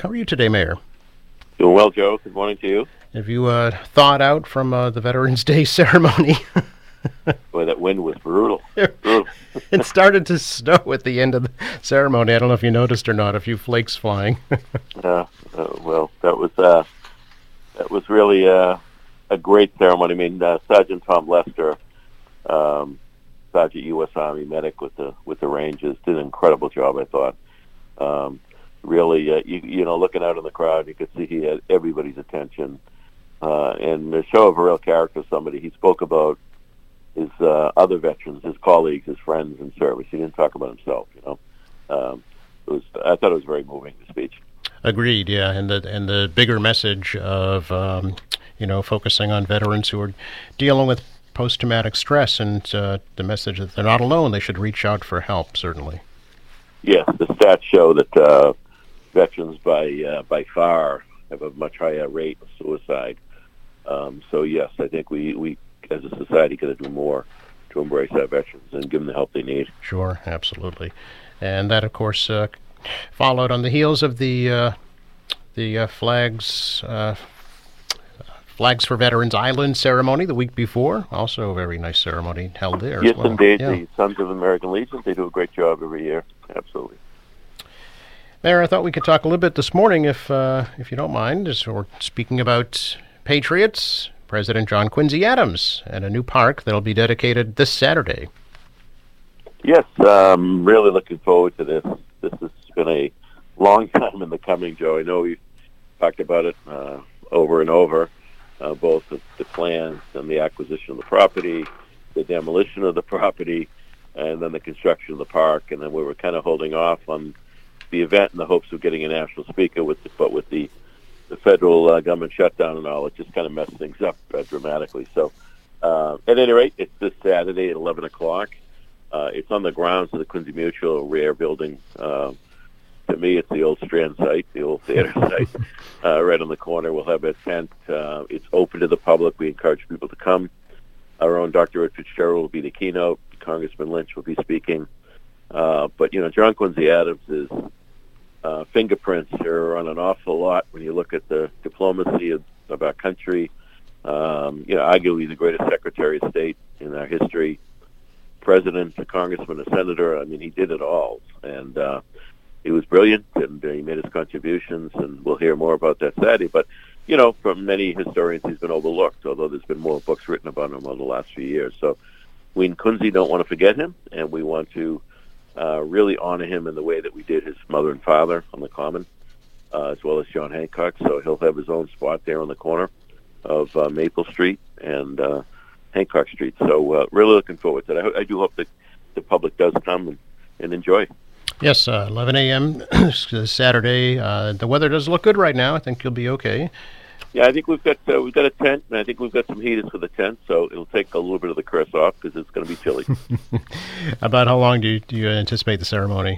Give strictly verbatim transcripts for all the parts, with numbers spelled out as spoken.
How are you today, Mayor? Doing well, Joe. Good morning to you. Have you uh, thawed out from uh, the Veterans Day ceremony? Boy, that wind was brutal. brutal. It started to snow at the end of the ceremony. I don't know if you noticed or not, a few flakes flying. uh, uh, well, that was uh, that was really uh, a great ceremony. I mean, uh, Sergeant Tom Lester, um, Sergeant U S Army medic with the with the Rangers, did an incredible job, I thought. Um, really, uh, you, you know, looking out in the crowd, you could see he had everybody's attention. Uh, and the show of a real character, somebody. He spoke about his uh, other veterans, his colleagues, his friends in service. He didn't talk about himself, you know. Um, it was, I thought it was very moving, the speech. Agreed, yeah. And the, and the bigger message of, um, you know, focusing on veterans who are dealing with post-traumatic stress, and uh, the message that they're not alone, they should reach out for help, certainly. Yes, the stats show that uh, veterans by uh, by far have a much higher rate of suicide. Um, so yes, I think we, we as a society got to do more to embrace our veterans and give them the help they need. Sure, absolutely. And that, of course, uh, followed on the heels of the uh, the uh, flags uh, Flags for Veterans Island ceremony the week before. Also a very nice ceremony held there. Yes, as well. indeed. Yeah. The Sons of American Legion, they do a great job every year. Absolutely. Mayor, I thought we could talk a little bit this morning, if uh, if you don't mind, as we're speaking about Patriots, President John Quincy Adams, and a new park that'll be dedicated this Saturday. Yes, um, really looking forward to this. This has been a long time in the coming, Joe. I know we've talked about it uh, over and over, uh, both the, the plans and the acquisition of the property, the demolition of the property, and then the construction of the park. And then we were kind of holding off on the event in the hopes of getting a national speaker, with the, but with the, the federal uh, government shutdown and all, it just kind of messed things up uh, dramatically. So uh, at any rate, it's this Saturday at eleven o'clock. Uh, it's on the grounds of the Quincy Mutual Rare Building. Uh, to me, it's the old Strand site, the old theater site, uh, right on the corner. We'll have a tent. Uh, it's open to the public. We encourage people to come. Our own Doctor Ed Fitzgerald will be the keynote. Congressman Lynch will be speaking. Uh, but, you know, John Quincy Adams' uh, fingerprints are on an awful lot when you look at the diplomacy of, of our country. Um, you know, arguably the greatest Secretary of State in our history. President, a congressman, a senator. I mean, he did it all. And uh, he was brilliant, and uh, he made his contributions, and we'll hear more about that Saturday. But, you know, from many historians, he's been overlooked, although there's been more books written about him over the last few years. So we in Quincy don't want to forget him, and we want to uh, really honor him in the way that we did his mother and father on the Common, uh, as well as John Hancock. So he'll have his own spot there on the corner of uh, Maple Street and uh, Hancock Street. So uh, really looking forward to that. I, I do hope that the public does come and, and enjoy. Yes, uh, eleven a.m. Saturday. Uh, the weather does look good right now. I think you'll be okay. Yeah, I think we've got uh, we've got a tent, and I think we've got some heaters for the tent, so it'll take a little bit of the curse off because it's going to be chilly. About how long do you, do you anticipate the ceremony?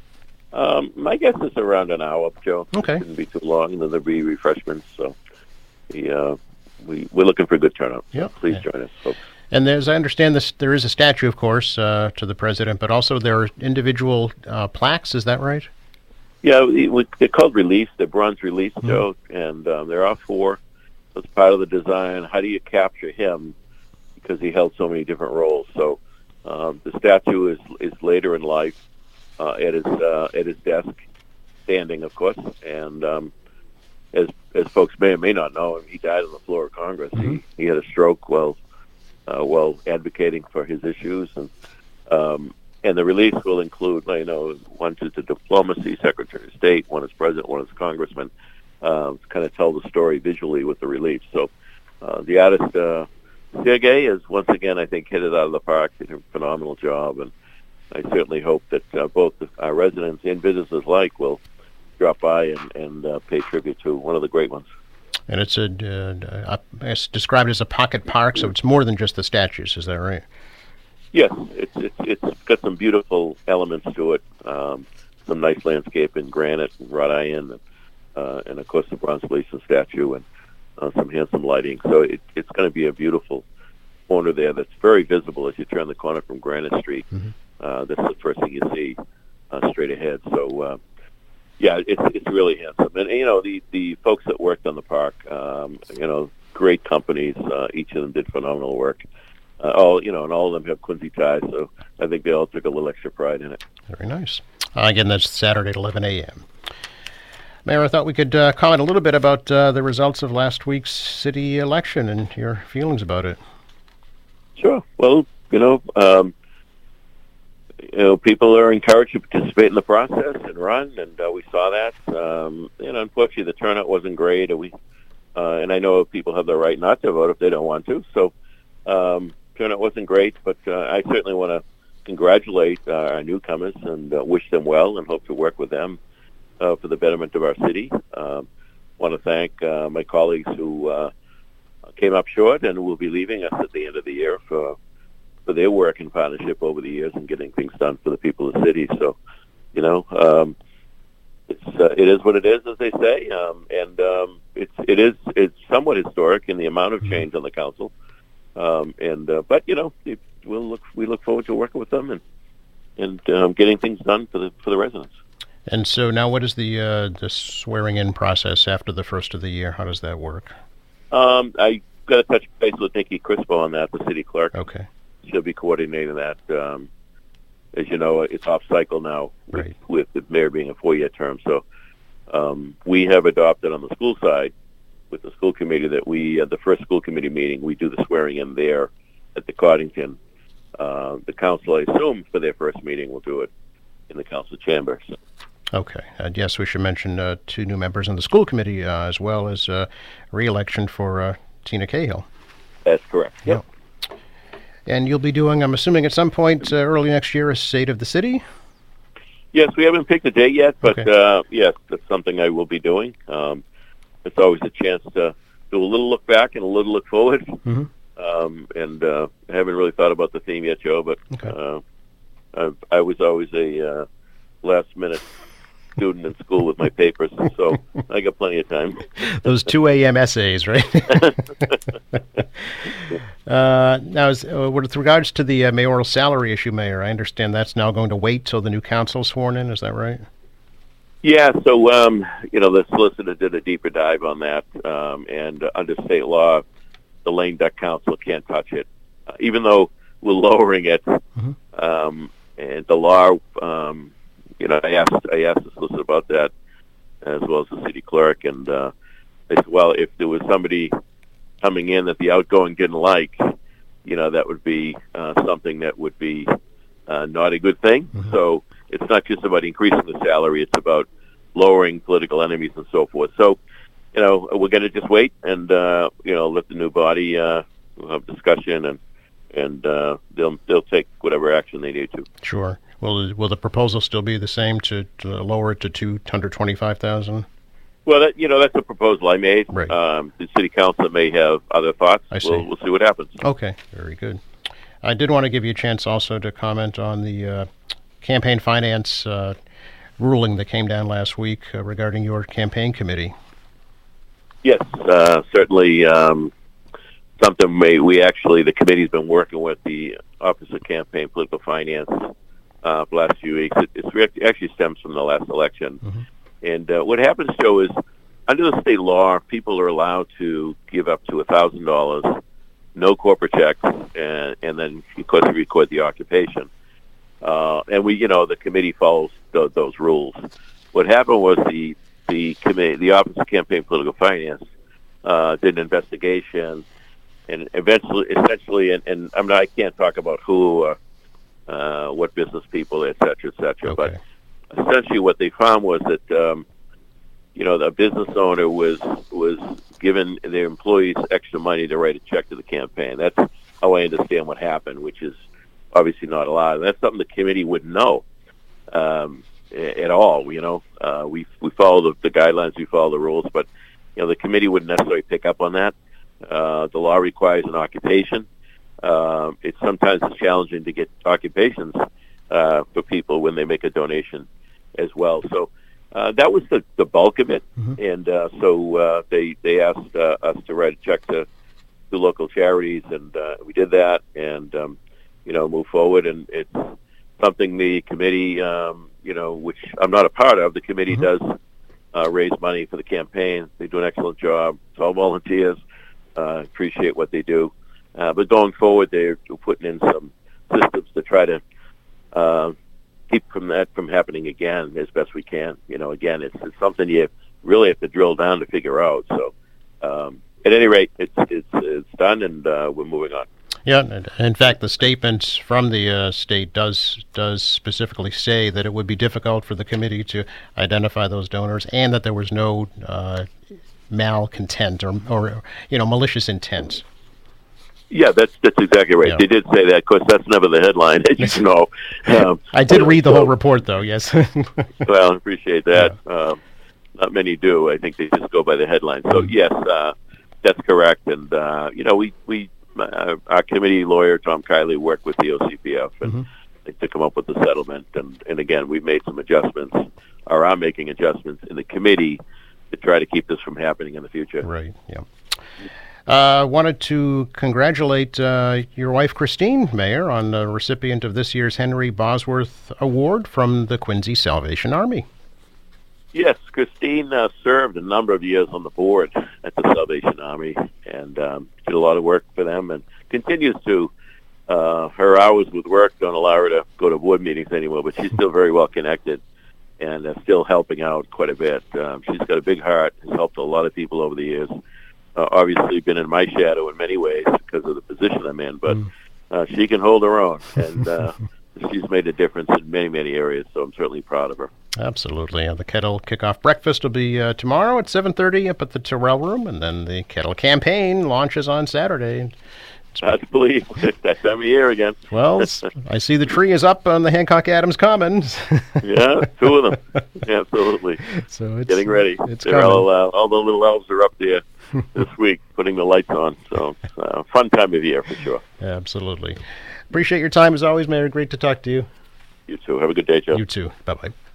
Um, my guess is around an hour, Joe. Okay. It shouldn't be too long, and then there'll be refreshments. So we, uh, we, we're looking for a good turnout. Yep. Please Yeah. join us, folks. And there's, I understand this, there is a statue, of course, uh, to the president, but also there are individual uh, plaques. Is that right? Yeah, we, we, they're called reliefs. They're bronze reliefs, mm-hmm. Joe, and um, there are four. So it's part of the design. How do you capture him? Because he held so many different roles. So um, the statue is is later in life uh, at his uh, at his desk, standing, of course. And um, as as folks may or may not know, he died on the floor of Congress. Mm-hmm. He he had a stroke while uh, while advocating for his issues, and um, and the reliefs will include, you know, one is the diplomacy, Secretary of State, one is president, one is congressman. Uh, to kind of tell the story visually with the relief. So uh, the artist, uh, Sergei, is once again, I think, hit it out of the park, did a phenomenal job, and I certainly hope that uh, both our residents and visitors alike will drop by and, and uh, pay tribute to one of the great ones. And it's a, uh, it's described as a pocket park, so it's more than just the statues, is that right? Yes, it's it's, it's got some beautiful elements to it, um, some nice landscape in granite and wrought iron, and Uh, and, of course, the bronze Gleason statue and uh, some handsome lighting. So it, it's going to be a beautiful corner there that's very visible as you turn the corner from Granite Street. Mm-hmm. Uh, that's the first thing you see uh, straight ahead. So uh, Yeah, it's it's really handsome, and you know the the folks that worked on the park, um, you know, great companies. Uh, each of them did phenomenal work. Uh, all you know, and all of them have Quincy ties, so I think they all took a little extra pride in it. Very nice. Uh, again, that's Saturday at eleven a.m. Mayor, I thought we could uh, comment a little bit about uh, the results of last week's city election and your feelings about it. Sure. Well, you know, um, you know, people are encouraged to participate in the process and run, and uh, we saw that. Um, you know, unfortunately, the turnout wasn't great, and we, uh, and I know people have the right not to vote if they don't want to. So, um, turnout wasn't great, but uh, I certainly want to congratulate uh, our newcomers and uh, wish them well, and hope to work with them uh, for the betterment of our city. Um, want to thank uh, my colleagues who uh, came up short and will be leaving us at the end of the year for. for their work and partnership over the years and getting things done for the people of the city. So, you know, um, it's uh, it is what it is, as they say, um, and um, it's it is it's somewhat historic in the amount of change on the council. Um, and uh, but you know, it, we'll look we look forward to working with them and and um, getting things done for the for the residents. And so now, what is the uh, the swearing in process after the first of the year? How does that work? Um, I got to touch base with Nikki Crispo on that, the city clerk. Okay. She'll be coordinating that. Um, as you know, it's off cycle now, right, with, with the mayor being a four-year term. So um, we have adopted on the school side with the school committee that we, at the first school committee meeting, we do the swearing in there at the Coddington. Uh, the council, I assume, for their first meeting, will do it in the council chamber. So. Okay. And yes, we should mention uh, two new members on the school committee, uh, as well as uh, re-election for uh, Tina Cahill. That's correct. Yep. yep. And you'll be doing, I'm assuming at some point uh, early next year, a State of the City? Yes, we haven't picked a date yet, but okay. uh, yes, that's something I will be doing. Um, it's always a chance to do a little look back and a little look forward. Mm-hmm. Um, and uh, I haven't really thought about the theme yet, Joe, but okay. uh, I, I was always a uh, last-minute student in school with my papers, so I got plenty of time. Those two a.m. essays, right? uh, now, as, uh, with regards to the uh, mayoral salary issue, Mayor, I understand that's now going to wait till the new council is sworn in. Is that right? Yeah, so, um, you know, the solicitor did a deeper dive on that, um, and uh, under state law, the Lane Duck Council can't touch it, uh, even though we're lowering it. Mm-hmm. Um, and the law, um, you know, I asked I asked the solicitor about that, as well as the city clerk, and uh, they said, well, if there was somebody coming in that the outgoing didn't like, you know, that would be uh, something that would be uh, not a good thing. Mm-hmm. So it's not just about increasing the salary; it's about lowering political enemies and so forth. So, you know, we're going to just wait and uh, you know, let the new body uh, have discussion, and and uh, they'll they'll take whatever action they need to. Sure. Will will the proposal still be the same to, to lower it to two hundred twenty-five thousand? Well, that, you know, that's a proposal I made. Right. Um, the city council may have other thoughts. I see. We'll, we'll see what happens. Okay, very good. I did want to give you a chance also to comment on the uh, campaign finance uh, ruling that came down last week uh, regarding your campaign committee. Yes, uh, certainly um, something may, we actually, the committee's been working with the Office of Campaign Political Finance uh, for the last few weeks. It it's re- actually stems from the last election. Mm-hmm. And uh, what happens, Joe, is under the state law, people are allowed to give up to one thousand dollars, no corporate checks, and, and then, of course, we record the occupation. Uh, and we, you know, the committee follows th- those rules. What happened was the the committee, the Office of Campaign Political Finance, uh, did an investigation, and eventually, essentially, and, and I'm not, I can't talk about who, uh, uh, what business people, et cetera, et cetera, okay. but essentially what they found was that, um, you know, the business owner was was giving their employees extra money to write a check to the campaign. That's how I understand what happened, which is obviously not allowed. And that's something the committee wouldn't know um, at all. You know, uh, we we follow the, the guidelines, we follow the rules, but you know, the committee wouldn't necessarily pick up on that. Uh, the law requires an occupation. Uh, it's sometimes it's challenging to get occupations uh, for people when they make a donation as well. So uh, that was the, the bulk of it, mm-hmm. and uh, so uh, they they asked uh, us to write a check to to local charities, and uh, we did that, and um, you know, move forward. And it's something the committee, um, you know, which I'm not a part of. The committee Mm-hmm. does uh, raise money for the campaign. They do an excellent job. It's all volunteers. Uh, appreciate what they do. Uh, but going forward, they're putting in some systems to try to uh, keep from that from happening again as best we can. You know, again, it's, it's something you really have to drill down to figure out. So, um, at any rate, it's it's it's done, and uh, we're moving on. Yeah, and in fact, the statement from the uh, state does does specifically say that it would be difficult for the committee to identify those donors, and that there was no uh, malcontent or or you know malicious intent. Yeah, that's that's exactly right. Yeah. They did say that. Of course, that's never the headline, as you know. Um, I did read the so, whole report, though. Yes. Well, I appreciate that. Um, not many do. I think they just go by the headline. So yes, uh, that's correct. And uh, you know, we we uh, our committee lawyer Tom Kiley worked with the O C P F and Mm-hmm. to come up with the settlement. And and again, we've made some adjustments, or are making adjustments in the committee to try to keep this from happening in the future. Right. Yeah. Uh, wanted to congratulate uh, your wife, Christine, Mayor, on the recipient of this year's Henry Bosworth Award from the Quincy Salvation Army. Yes, Christine uh, served a number of years on the board at the Salvation Army and um, did a lot of work for them and continues to. Uh, her hours with work don't allow her to go to board meetings anymore, but she's still very well connected and uh, still helping out quite a bit. Um, she's got a big heart, has helped a lot of people over the years. Uh, obviously been in my shadow in many ways because of the position I'm in, but uh, she can hold her own, and uh, she's made a difference in many, many areas, so I'm certainly proud of her. Absolutely. Uh, the Kettle Kickoff Breakfast will be uh, tomorrow at seven thirty up at the Terrell Room, and then the Kettle Campaign launches on Saturday. It's Hard to believe. That time of year again. Well, s- I see the tree is up on the Hancock Adams Commons. Yeah, two of them. Absolutely. So it's Getting ready. It's They're coming. all, uh, all the little elves are up there this week putting the lights on. So uh, fun time of year for sure. Absolutely. Appreciate your time as always, Mayor. Great to talk to you. You too. Have a good day, Joe. You too. Bye-bye.